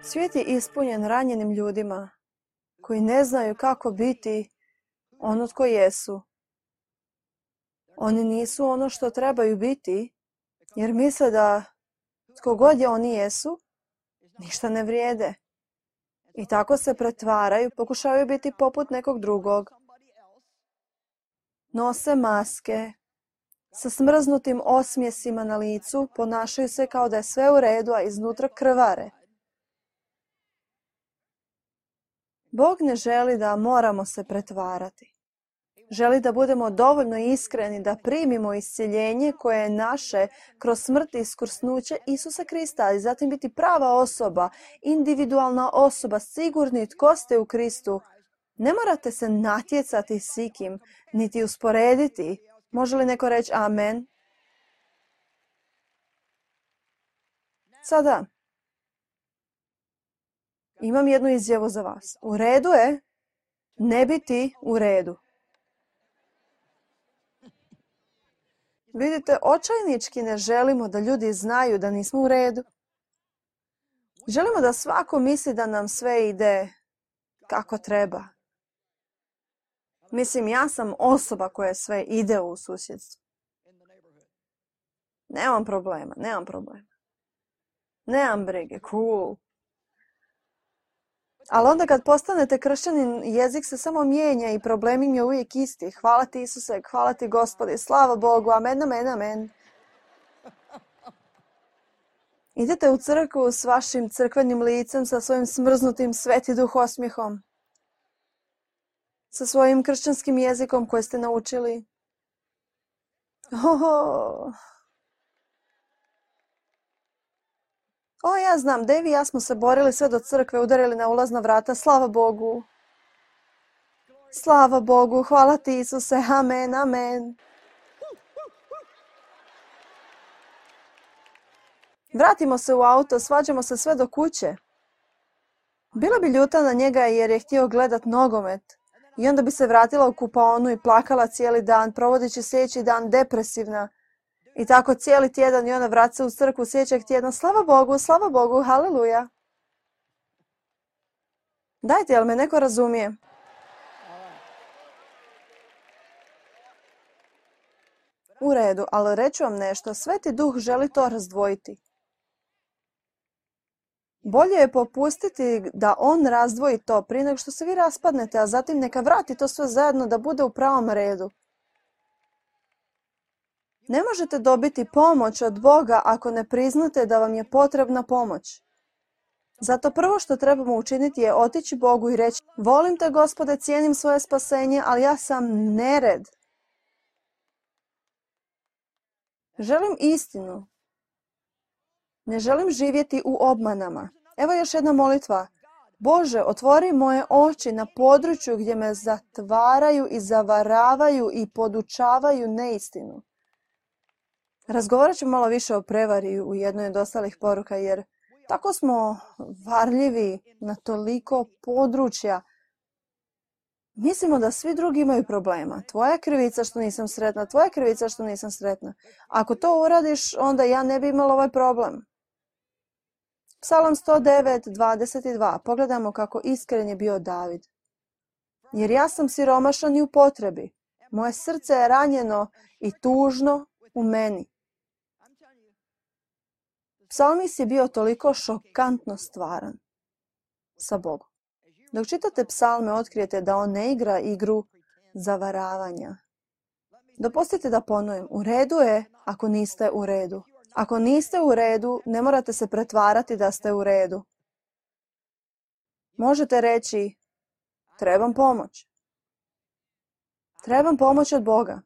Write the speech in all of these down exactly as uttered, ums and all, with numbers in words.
Svijet je ispunjen ranjenim ljudima koji ne znaju kako biti ono tko jesu. Oni nisu ono što trebaju biti jer misle da tko god je oni jesu, ništa ne vrijede. I tako se pretvaraju, pokušavaju biti poput nekog drugog. Nose maske, sa smrznutim osmjesima na licu, ponašaju se kao da je sve u redu, a iznutra krvare. Bog ne želi da moramo se pretvarati. Želi da budemo dovoljno iskreni da primimo iscjeljenje koje je naše kroz smrt i iskrsnuće Isusa Krista i zatim biti prava osoba, individualna osoba, sigurni tko ste u Kristu. Ne morate se natjecati s ikim, niti usporediti. Može li neko reći amen? Sada, imam jednu izjavu za vas. U redu je ne biti u redu. Vidite, očajnički ne želimo da ljudi znaju da nismo u redu. Želimo da svako misli da nam sve ide kako treba. Mislim, ja sam osoba koja sve ide u susjedstvu. Nemam problema, nemam problema. Nemam brige, cool. Ali onda kad postanete kršćanin, jezik se samo mijenja i problem im je uvijek isti. Hvala ti Isuse, hvala ti Gospodi, slava Bogu, amen, amen, amen. Idete u crkvu s vašim crkvenim licem, sa svojim smrznutim sveti duh osmijehom. Sa svojim kršćanskim jezikom koji ste naučili. Oho. O, ja znam, Devi i ja smo se borili sve do crkve, udarili na ulazna vrata. Slava Bogu. Slava Bogu, hvala ti Isuse, amen, amen. Vratimo se u auto, svađamo se sve do kuće. Bila bi ljuta na njega jer je htio gledat nogomet. I onda bi se vratila u kupaonu i plakala cijeli dan, provodeći sljedeći dan depresivna. I tako cijeli tjedan i onda vrat se u crkvu sljedećeg tjedna. Slava Bogu, slava Bogu, haleluja. Dajte, jel me neko razumije? U redu, ali reću vam nešto. Sveti Duh želi to razdvojiti. Bolje je popustiti da on razdvoji to prije nego što se vi raspadnete, a zatim neka vrati to sve zajedno da bude u pravom redu. Ne možete dobiti pomoć od Boga ako ne priznate da vam je potrebna pomoć. Zato prvo što trebamo učiniti je otići Bogu i reći: volim te Gospode, cijenim svoje spasenje, ali ja sam nered. Želim istinu. Ne želim živjeti u obmanama. Evo još jedna molitva. Bože, otvori moje oči na području gdje me zatvaraju i zavaravaju i podučavaju neistinu. Razgovarat ću malo više o prevari u jednoj od ostalih poruka, jer tako smo varljivi na toliko područja. Mislimo da svi drugi imaju problema. Tvoja krivica što nisam sretna, tvoja krivica što nisam sretna. Ako to uradiš, onda ja ne bi imala ovaj problem. Psalam sto devet, dvadeset dva. Pogledajmo kako iskren je bio David. Jer ja sam siromašan i u potrebi. Moje srce je ranjeno i tužno u meni. Psalmis je bio toliko šokantno stvaran sa Bogom. Dok čitate psalme, otkrijete da on ne igra igru zavaravanja. Dopustite da ponovim. U redu je ako niste u redu. Ako niste u redu, ne morate se pretvarati da ste u redu. Možete reći: trebam pomoć. Trebam pomoć od Boga.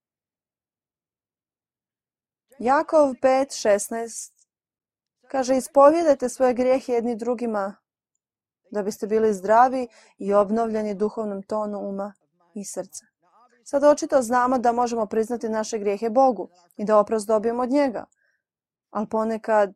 Jakov pet šesnaest kaže: ispovjedajte svoje grijehe jedni drugima da biste bili zdravi i obnovljeni duhovnom tonu uma i srca. Sad očito znamo da možemo priznati naše grijehe Bogu i da oprost dobijemo od njega. Ali ponekad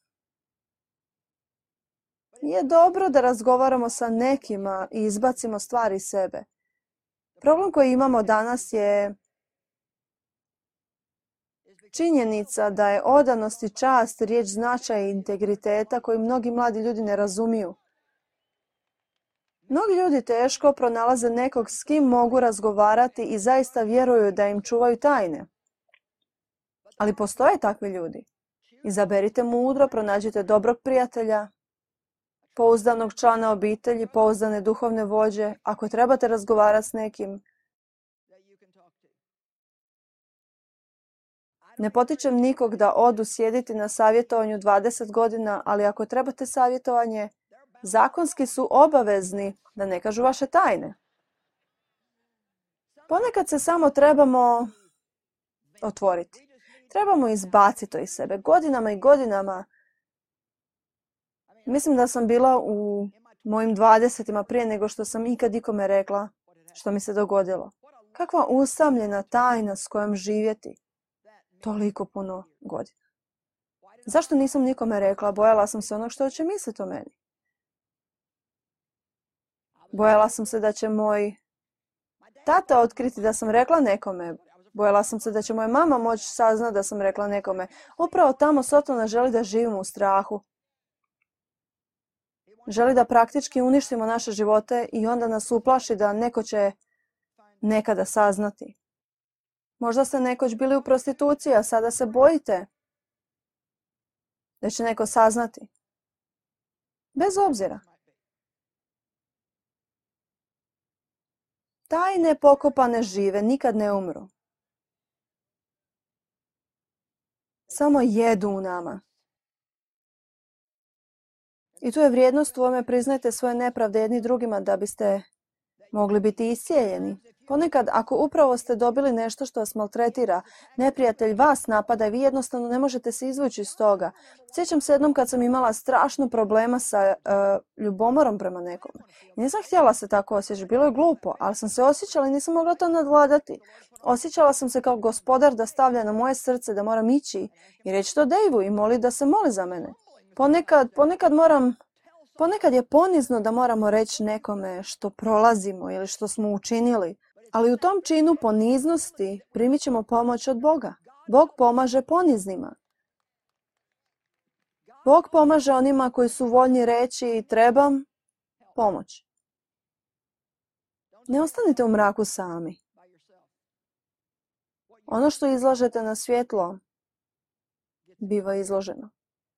je dobro da razgovaramo sa nekima i izbacimo stvari iz sebe. Problem koji imamo danas je činjenica da je odanost i čast riječ značaja i integriteta koji mnogi mladi ljudi ne razumiju. Mnogi ljudi teško pronalaze nekog s kim mogu razgovarati i zaista vjeruju da im čuvaju tajne. Ali postoje takvi ljudi. Izaberite mudro, pronađite dobrog prijatelja, pouzdanog člana obitelji, pouzdane duhovne vođe. Ako trebate razgovarati s nekim, ne potičem nikog da odu sjediti na savjetovanju dvadeset godina, ali ako trebate savjetovanje, zakonski su obavezni da ne kažu vaše tajne. Ponekad se samo trebamo otvoriti. Trebamo izbaciti to iz sebe. Godinama i godinama, mislim da sam bila u mojim dvadesetima prije nego što sam ikad ikome rekla što mi se dogodilo. Kakva usamljena tajna s kojom živjeti toliko puno godina. Zašto nisam nikome rekla? Bojala sam se onog što će misliti o meni. Bojala sam se da će moj tata otkriti da sam rekla nekome. Bojala sam se da će moja mama moći saznati da sam rekla nekome. Upravo tamo Sotona želi da živimo u strahu. Želi da praktički uništimo naše živote i onda nas uplaši da neko će nekada saznati. Možda ste nekoć bili u prostituciji, a sada se bojite da će neko saznati. Bez obzira. Tajne pokopane žive, nikad ne umru. Samo jedu u nama. I tu je vrijednost u ovome, priznajte svoje nepravde jedni drugima da biste mogli biti iscijeljeni. Ponekad, ako upravo ste dobili nešto što vas maltretira, neprijatelj vas napada i vi jednostavno ne možete se izvući iz toga. Sjećam se jednom kad sam imala strašno problema sa uh, ljubomorom prema nekome. I nisam htjela se tako osjećati, bilo je glupo, ali sam se osjećala i nisam mogla to nadvladati. Osjećala sam se kao gospodar da stavlja na moje srce da moram ići i reći to Dejvu i moli da se moli za mene. Ponekad, ponekad moram... Ponekad je ponizno da moramo reći nekome što prolazimo ili što smo učinili, ali u tom činu poniznosti primit ćemo pomoć od Boga. Bog pomaže poniznima. Bog pomaže onima koji su voljni reći trebam pomoć. Ne ostanite u mraku sami. Ono što izlažete na svjetlo biva izloženo.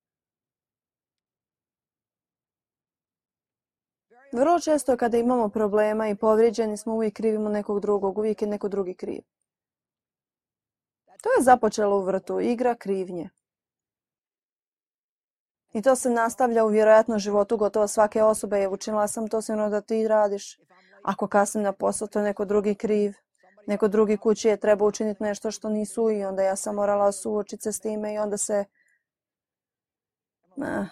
Vrlo često kada imamo problema i povrijeđeni smo, uvijek krivimo nekog drugog, uvijek je neko drugi kriv. To je započelo u vrtu, igra krivnje. I to se nastavlja u vjerojatno životu gotovo svake osobe. Je učinila sam to, sigurno da ti radiš. Ako kasnim na posao, to je neko drugi kriv. Neko drugi kući je treba učiniti nešto što nisu i onda ja sam morala suočiti se s time i onda se... Ne.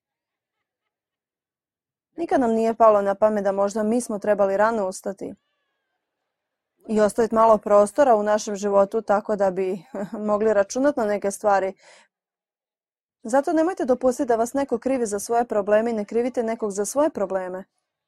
Nikad nam nije palo na pamet da možda mi smo trebali rano ustati i ostaviti malo prostora u našem životu tako da bi mogli računati na neke stvari. Zato nemojte dopustiti da vas neko krivi za svoje probleme i ne krivite nekog za svoje probleme.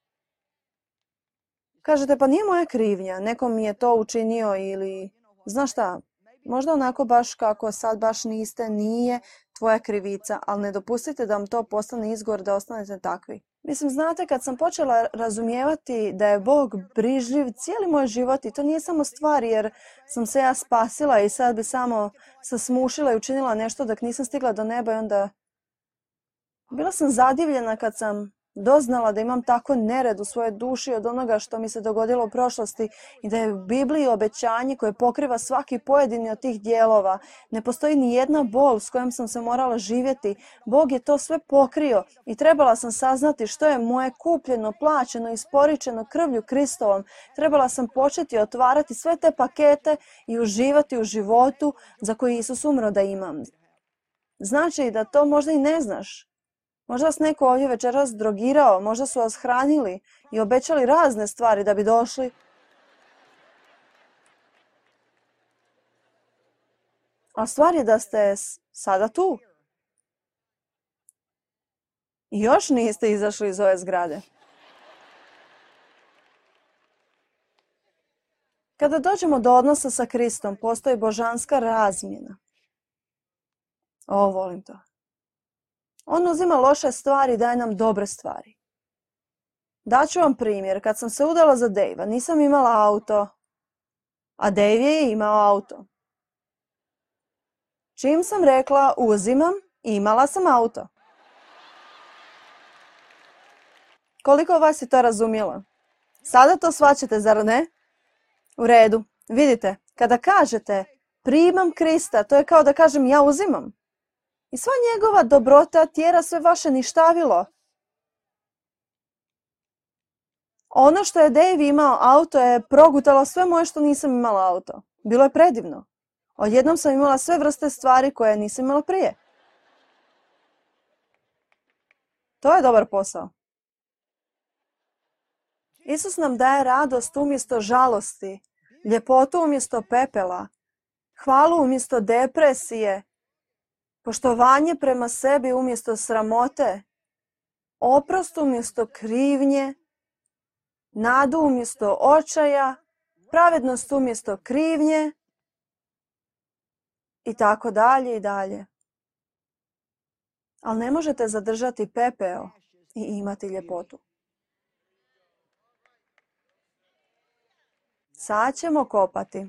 Kažete, pa nije moja krivnja, neko mi je to učinio ili... Znaš šta, možda onako baš kako sad baš niste, nije tvoja krivica, ali ne dopustite da vam to postane izgovor da ostanete takvi. Mislim, znate, kad sam počela razumijevati da je Bog brižljiv cijeli moj život i to nije samo stvar jer sam se ja spasila i sad bi samo se smušila i učinila nešto dok nisam stigla do neba i onda... Bila sam zadivljena kad sam doznala da imam tako nered u svojoj duši od onoga što mi se dogodilo u prošlosti i da je u Bibliji obećanje koje pokriva svaki pojedini od tih dijelova. Ne postoji ni jedna bol s kojom sam se morala živjeti. Bog je to sve pokrio i trebala sam saznati što je moje kupljeno, plaćeno, isporičeno krvlju Kristovom. Trebala sam početi otvarati sve te pakete i uživati u životu za koji Isus umro da imam. Znači da to možda i ne znaš. Možda vas neko ovdje večeras drogirao, možda su vas hranili i obećali razne stvari da bi došli. A stvar je da ste sada tu. I još niste izašli iz ove zgrade. Kada dođemo do odnosa sa Kristom, postoji božanska razmjena. O, volim to. On uzima loše stvari i daje nam dobre stvari. Daću vam primjer. Kad sam se udala za Dejva, nisam imala auto, a Dejv je imao auto. Čim sam rekla uzimam, imala sam auto. Koliko vas je to razumjelo? Sada to shvaćate, zar ne? U redu. Vidite, kada kažete primam Krista, to je kao da kažem ja uzimam. I sva njegova dobrota tjera sve vaše ništavilo. Ono što je Dave imao auto je progutalo sve moje što nisam imala auto. Bilo je predivno. Odjednom sam imala sve vrste stvari koje nisam imala prije. To je dobar posao. Isus nam daje radost umjesto žalosti, ljepotu umjesto pepela, hvalu umjesto depresije, poštovanje prema sebi umjesto sramote, oprost umjesto krivnje, nadu umjesto očaja, pravednost umjesto krivnje i tako dalje i dalje. Ali ne možete zadržati pepeo i imati ljepotu. Sad ćemo kopati.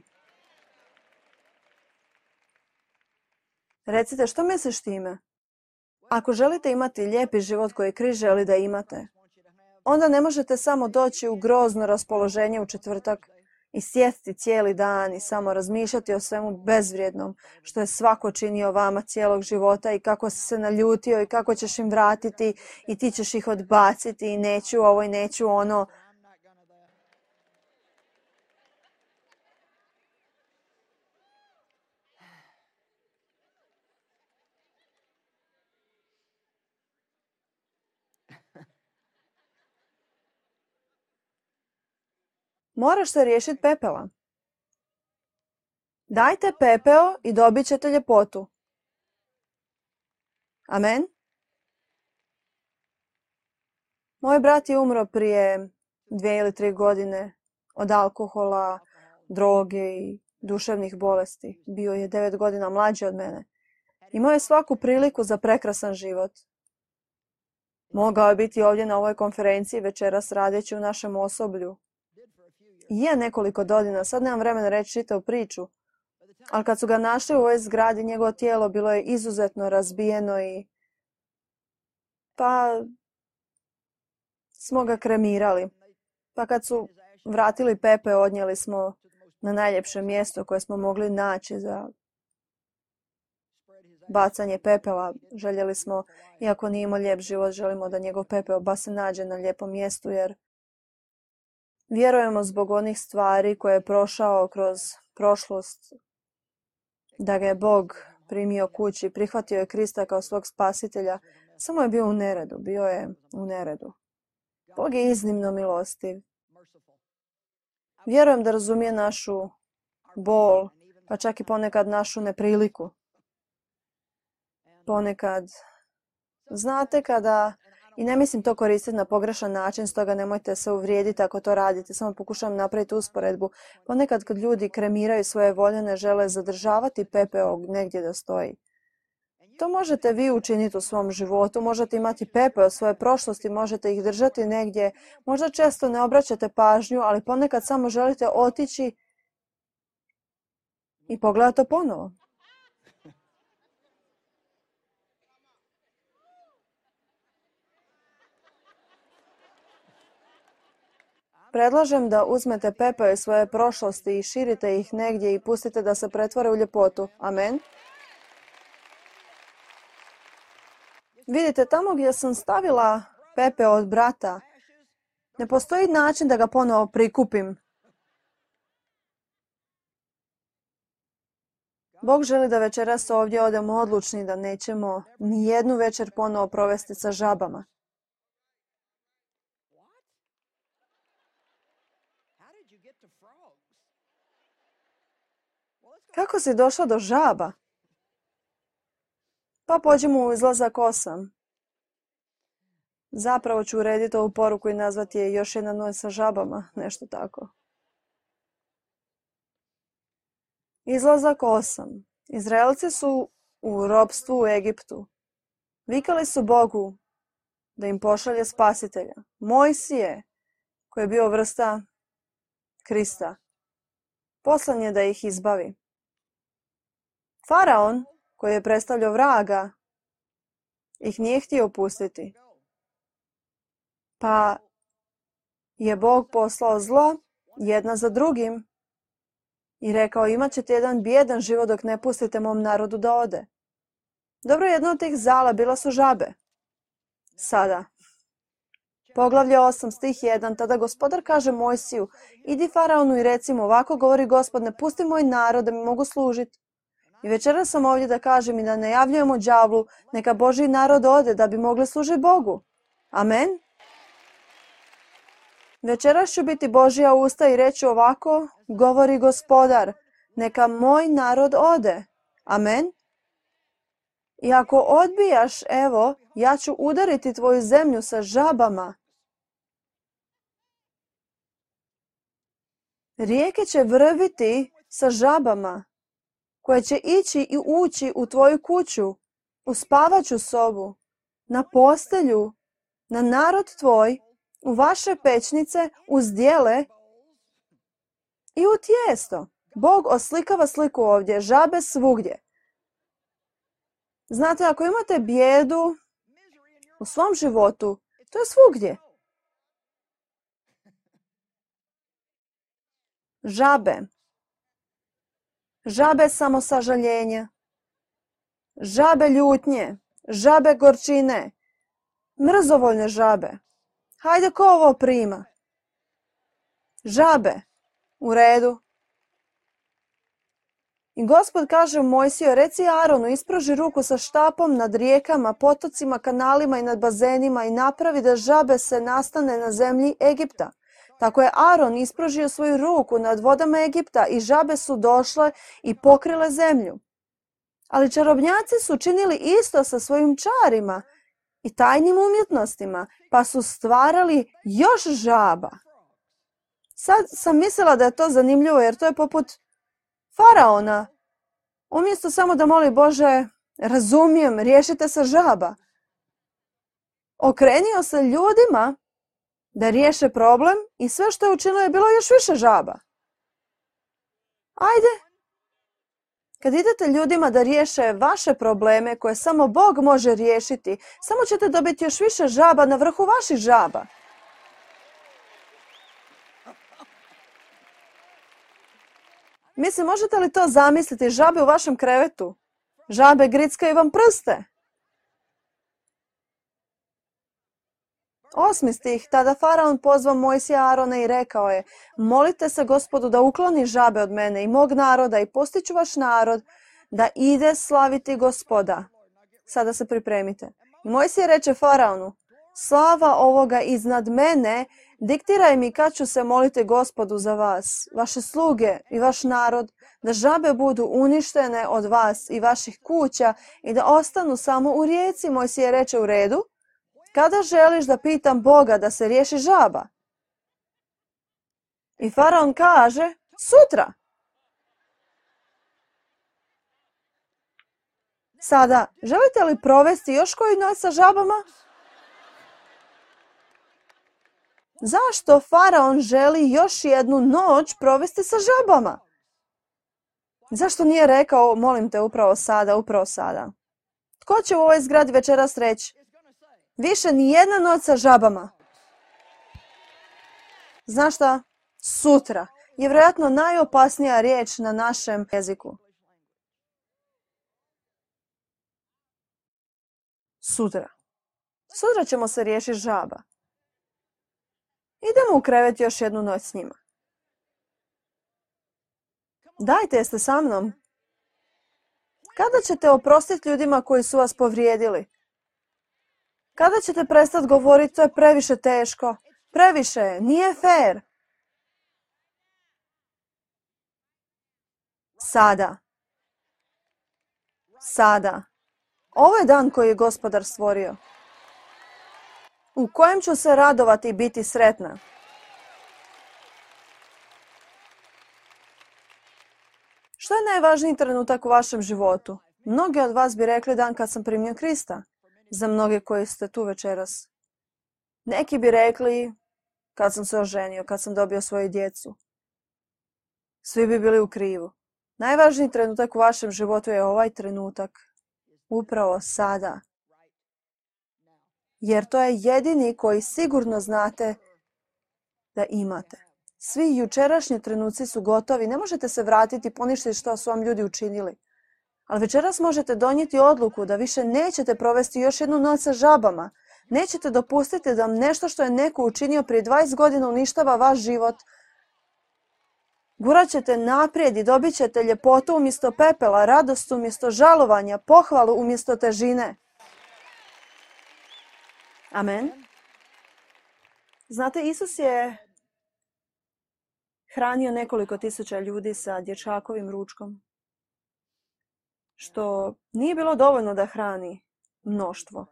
Recite, što misliš time? Ako želite imati lijepi život koji Krist želi da imate, onda ne možete samo doći u grozno raspoloženje u četvrtak i sjesti cijeli dan i samo razmišljati o svemu bezvrijednom što je svako činio vama cijelog života i kako si se naljutio i kako ćeš im vratiti i ti ćeš ih odbaciti i neću ovo i neću ono. Moraš se riješiti pepela. Dajte pepeo i dobit ćete ljepotu. Amen. Moj brat je umro prije dvije ili tri godine od alkohola, droge i duševnih bolesti. Bio je devet godina mlađi od mene. Imao je svaku priliku za prekrasan život. Mogao je biti ovdje na ovoj konferenciji večeras radeći u našem osoblju. Je nekoliko godina, sad nemam vremena reći čitavu priču, ali kad su ga našli u ovoj zgradi, njegovo tijelo bilo je izuzetno razbijeno i pa smo ga kremirali. Pa kad su vratili pepe, odnijeli smo na najljepše mjesto koje smo mogli naći za bacanje pepela. Željeli smo, iako nije imao lijep život, želimo da njegov pepeo ba se nađe na lijepom mjestu, jer vjerujemo zbog onih stvari koje je prošao kroz prošlost, da ga je Bog primio kući, prihvatio je Krista kao svog spasitelja, samo je bio u neredu, bio je u neredu. Bog je iznimno milostiv. Vjerujem da razumije našu bol, pa čak i ponekad našu nepriliku. Ponekad, znate kada, i ne mislim to koristiti na pogrešan način, stoga nemojte se uvrijediti ako to radite, samo pokušavam napraviti usporedbu. Ponekad kad ljudi kremiraju svoje voljene, žele zadržavati pepeo negdje da stoji. To možete vi učiniti u svom životu, možete imati pepeo svoje prošlosti, možete ih držati negdje, možda često ne obraćate pažnju, ali ponekad samo želite otići i pogledati to ponovo. Predlažem da uzmete pepeo iz svoje prošlosti i širite ih negdje i pustite da se pretvore u ljepotu. Amen. Vidite, tamo gdje sam stavila pepeo od brata, ne postoji način da ga ponovo prikupim. Bog želi da večeras ovdje odemo odlučni da nećemo ni jednu večer ponovo provesti sa žabama. Kako si došla do žaba? Pa pođemo u izlazak osam. Zapravo ću urediti ovu poruku i nazvati je još jedna noć sa žabama, nešto tako. Izlazak osam. Izraelci su u ropstvu u Egiptu. Vikali su Bogu da im pošalje spasitelja. Mojsije, koji je bio vrsta Krista, poslan je da ih izbavi. Faraon, koji je predstavljao vraga, ih nije htio pustiti. Pa je Bog poslao zlo jedna za drugim i rekao, imat ćete jedan bijedan život dok ne pustite mom narodu da ode. Dobro, jedno od tih zala bila su žabe. Sada, poglavlje osam, stih jedan, tada gospodar kaže Mojsiju, idi Faraonu i recimo, ovako govori Gospod, ne pusti moj narod da mi mogu služiti. I večeras sam ovdje da kažem i da najavljujemo đavlu, neka Božji narod ode da bi mogli služiti Bogu. Amen. Večeras ću biti Božja usta i reći ovako, govori Gospodar, neka moj narod ode. Amen. I ako odbijaš, evo, ja ću udariti tvoju zemlju sa žabama. Rijeke će vrviti sa žabama, koje će ići i ući u tvoju kuću, u spavaću sobu, na postelju, na narod tvoj, u vaše pećnice, u zdjele i u tijesto. Bog oslikava sliku ovdje, žabe svugdje. Znate, ako imate bijedu u svom životu, to je svugdje. Žabe. Žabe samosažaljenja. Žabe ljutnje. Žabe gorčine. Mrzovoljne žabe. Hajde, ko ovo prima? Žabe. U redu. I Gospod kaže Mojsiju, reci Aronu, ispruži ruku sa štapom nad rijekama, potocima, kanalima i nad bazenima i napravi da žabe se nastane na zemlji Egipta. Tako je Aron ispružio svoju ruku nad vodama Egipta i žabe su došle i pokrile zemlju. Ali čarobnjaci su činili isto sa svojim čarima i tajnim umjetnostima, pa su stvarali još žaba. Sad sam mislila da je to zanimljivo jer to je poput Faraona. Umjesto samo da moli Bože, razumijem, riješite se žaba. Okrenio se ljudima da riješe problem i sve što je učinilo je bilo još više žaba. Ajde, kad idete ljudima da riješe vaše probleme koje samo Bog može riješiti, samo ćete dobiti još više žaba na vrhu vaših žaba. Mislim, možete li to zamisliti, žabe u vašem krevetu? Žabe grickaju vam prste. Osmi stih, tada Faraon pozvao Mojsija Arona i rekao je, molite se Gospodu da ukloni žabe od mene i mog naroda i postiću vaš narod da ide slaviti Gospoda. Sada se pripremite. I Mojsije reče Faraonu, slava ovoga iznad mene, diktiraj mi kad ću se moliti Gospodu za vas, vaše sluge i vaš narod, da žabe budu uništene od vas i vaših kuća i da ostanu samo u rijeci. Mojsije reče u redu. Kada želiš da pitam Boga da se riješi žaba? I Faraon kaže, sutra. Sada, želite li provesti još koju noć sa žabama? Zašto Faraon želi još jednu noć provesti sa žabama? Zašto nije rekao, molim te, upravo sada, upravo sada? Tko će u ovoj zgradi večeras reći? Više ni jedna noć sa žabama. Znaš šta? Sutra je vjerojatno najopasnija riječ na našem jeziku. Sutra. Sutra ćemo se riješiti žaba. Idemo u krevet još jednu noć s njima. Dajte, jeste sa mnom. Kada ćete oprostiti ljudima koji su vas povrijedili? Kada ćete prestati govoriti, to je previše teško, previše je, nije fair. Sada. Sada. Ovo je dan koji je Gospodar stvorio, u kojem ću se radovati i biti sretna. Što je najvažniji trenutak u vašem životu? Mnogi od vas bi rekli dan kad sam primio Krista. Za mnoge koji ste tu večeras. Neki bi rekli kad sam se oženio, kad sam dobio svoju djecu. Svi bi bili u krivu. Najvažniji trenutak u vašem životu je ovaj trenutak. Upravo sada. Jer to je jedini koji sigurno znate da imate. Svi jučerašnji trenuci su gotovi. Ne možete se vratiti i poništiti što su vam ljudi učinili. Ali večeras možete donijeti odluku da više nećete provesti još jednu noć sa žabama. Nećete dopustiti da nešto što je neko učinio prije dvadeset godina uništava vaš život. Gurat ćete naprijed i dobit ćete ljepotu umjesto pepela, radost umjesto žalovanja, pohvalu umjesto težine. Amen. Znate, Isus je hranio nekoliko tisuća ljudi sa dječakovim ručkom. Što nije bilo dovoljno da hrani mnoštvo.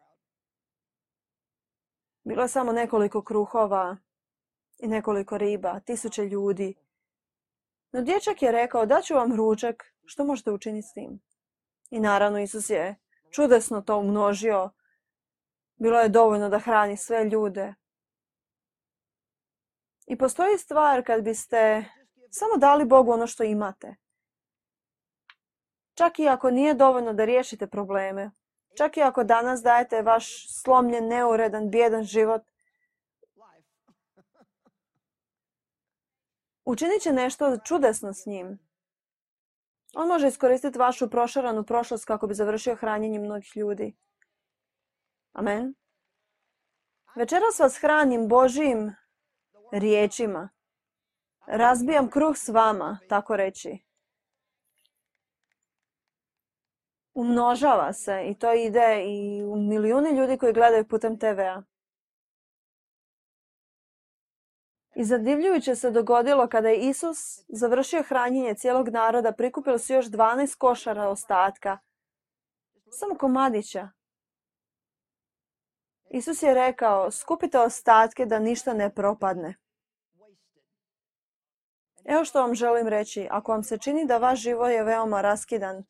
Bilo je samo nekoliko kruhova i nekoliko riba, tisuće ljudi. No dječak je rekao, daću vam ručak, što možete učiniti s tim? I naravno Isus je čudesno to umnožio. Bilo je dovoljno da hrani sve ljude. I postoji stvar kad biste samo dali Bogu ono što imate. Čak i ako nije dovoljno da riješite probleme. Čak i ako danas dajete vaš slomljen, neuredan, bijedan život. Učinit će nešto čudesno s njim. On može iskoristiti vašu prošaranu prošlost kako bi završio hranjenje mnogih ljudi. Amen. Večeras vas hranim Božjim riječima. Razbijam kruh s vama, tako reći. Umnožava se i to ide i u milijuni ljudi koji gledaju putem te vea. I zadivljujuće se dogodilo kada je Isus završio hranjenje cijelog naroda, prikupili su još dvanaest košara ostatka. Samo komadića. Isus je rekao, skupite ostatke da ništa ne propadne. Evo što vam želim reći, ako vam se čini da vaš život je veoma raskidan,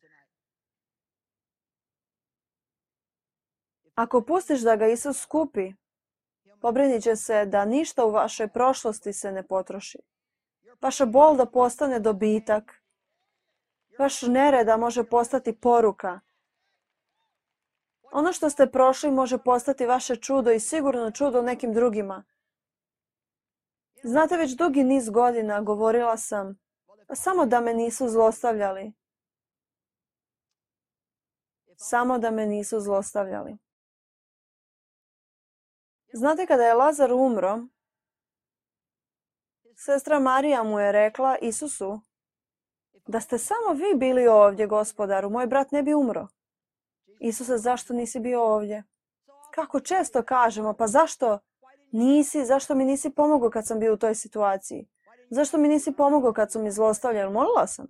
ako pustiš da ga Isus skupi, pobrinit će se da ništa u vašoj prošlosti se ne potroši. Vaša bol da postane dobitak. Vaš nered da može postati poruka. Ono što ste prošli može postati vaše čudo i sigurno čudo nekim drugima. Znate, već dugi niz godina govorila sam, samo da me nisu zlostavljali. Samo da me nisu zlostavljali. Znate, kada je Lazar umro, sestra Marija mu je rekla Isusu, da ste samo vi bili ovdje, Gospodaru, moj brat ne bi umro. Isuse, zašto nisi bio ovdje? Kako često kažemo, pa zašto nisi, zašto mi nisi pomogao kad sam bio u toj situaciji? Zašto mi nisi pomogao kad su mi zlostavljali? Molila sam.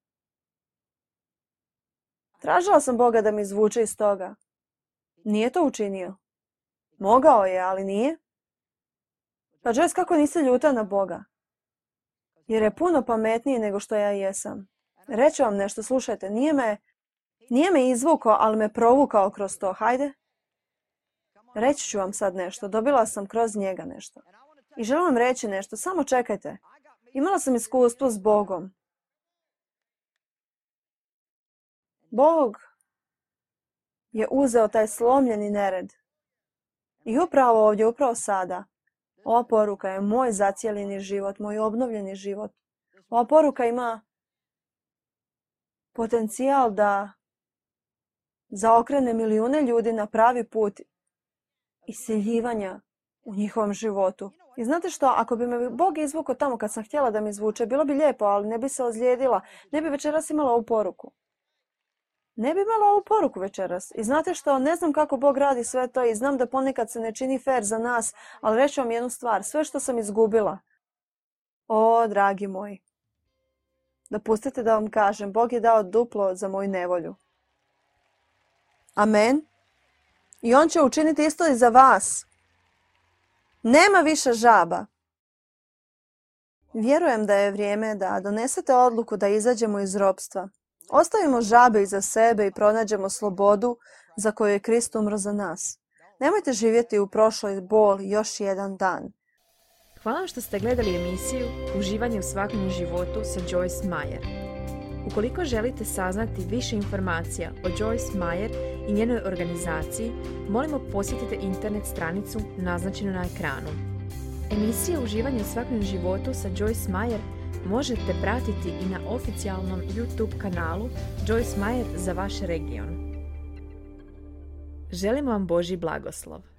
Tražila sam Boga da mi izvuče iz toga. Nije to učinio. Mogao je, ali nije. Pa Joyce, kako nisi ljuta na Boga? Jer je puno pametniji nego što ja jesam. Reću vam nešto, slušajte, nije me, nije me izvukao, ali me provukao kroz to. Hajde. Reći ću vam sad nešto. Dobila sam kroz njega nešto. I želim vam reći nešto. Samo čekajte. Imala sam iskustvo s Bogom. Bog je uzeo taj slomljeni nered. I upravo ovdje, upravo sada, ova poruka je moj zacijeljeni život, moj obnovljeni život. Ova poruka ima potencijal da zaokrene milijune ljudi na pravi put isiljivanja u njihovom životu. I znate što, ako bi me Bog izvukao tamo kad sam htjela da me izvuče, bilo bi lijepo, ali ne bi se ozlijedila, ne bi večeras imala ovu poruku. Ne bi imala ovu poruku večeras. I znate što, ne znam kako Bog radi sve to i znam da ponekad se ne čini fair za nas, ali reći vam jednu stvar, sve što sam izgubila. O, dragi moji, dopustite da vam kažem, Bog je dao duplo za moju nevolju. Amen. I on će učiniti isto i za vas. Nema više žaba. Vjerujem da je vrijeme da donesete odluku da izađemo iz ropstva. Ostavimo žabe iza sebe i pronađemo slobodu za koju je Krist umro za nas. Nemojte živjeti u prošloj boli još jedan dan. Hvala vam što ste gledali emisiju Uživanje u svakodnevnom životu sa Joyce Meyer. Ukoliko želite saznati više informacija o Joyce Meyer i njenoj organizaciji, molimo posjetite internet stranicu naznačenu na ekranu. Emisije Uživanje u svakodnevnom životu sa Joyce Meyer možete pratiti i na oficijalnom YouTube kanalu Joyce Meyer za vaš region. Želimo vam Božji blagoslov.